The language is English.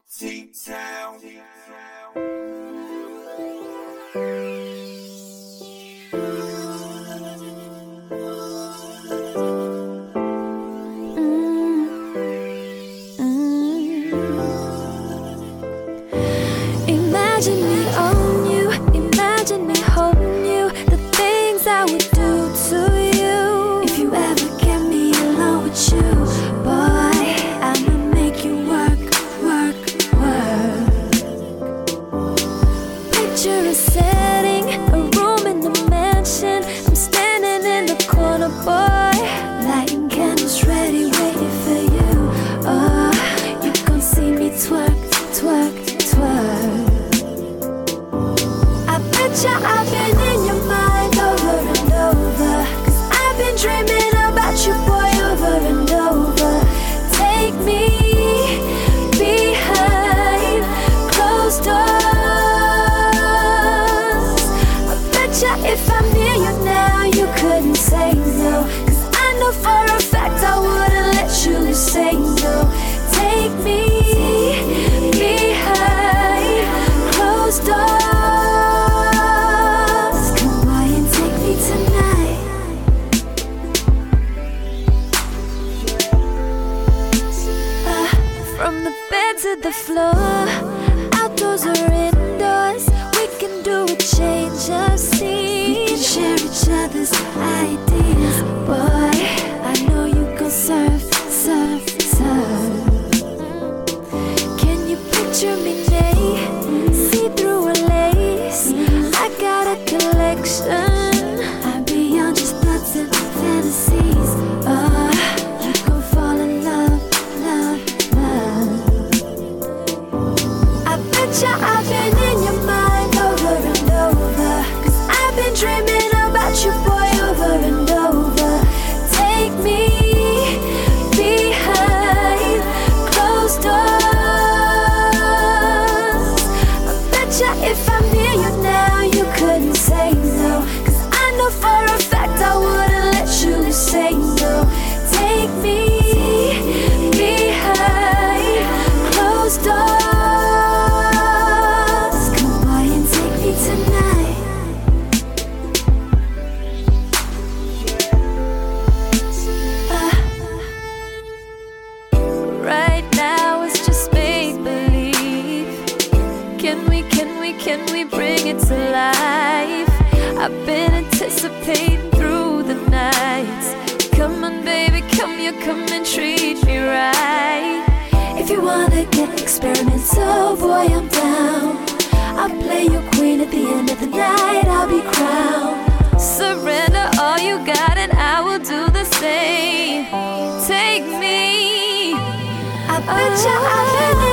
T-Town. Imagine me on you, imagine me holding you, the things I would do to you. If you ever get me alone with you, boy, I'ma make you work, work, work. Picture a setting, a room in the mansion. I'm standing in the corner, boy, lighting candles ready, waiting for you. Oh, you gon' see me twerk, twerk, twerk. I've been in your mind over and over, 'cause I've been dreaming about you, boy, over and over. Take me behind closed doors. I betcha if I'm near you now, you couldn't say no, 'cause I know for a fact I wouldn't let you say no. Take me behind closed doors. From the bed to the floor, outdoors or indoors, we can do a change of scene. We can share each other's ideas. Boy, I know you gon' surf, surf, surf. Can you picture me naked, see through a lace? I got a collection, I'm beyond just thoughts and fantasies. Oh, you gon' fall in love, love. I've been in your mind over and over, 'cause I've been dreaming about you, boy, over and over. Take me behind closed doors. I betcha if I'm near you now, you couldn't say no, 'cause I know for a fact I wouldn't let you say no. Take me behind closed doors. Can we bring it to life? I've been anticipating through the nights. Come on, baby, come and treat me right. If you wanna get experimental, boy, I'm down. I'll play your queen at the end of the night, I'll be crowned. Surrender all you got and I will do the same. Take me, I betcha I've been